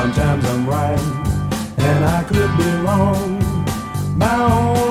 Sometimes I'm right and I could be wrong. My own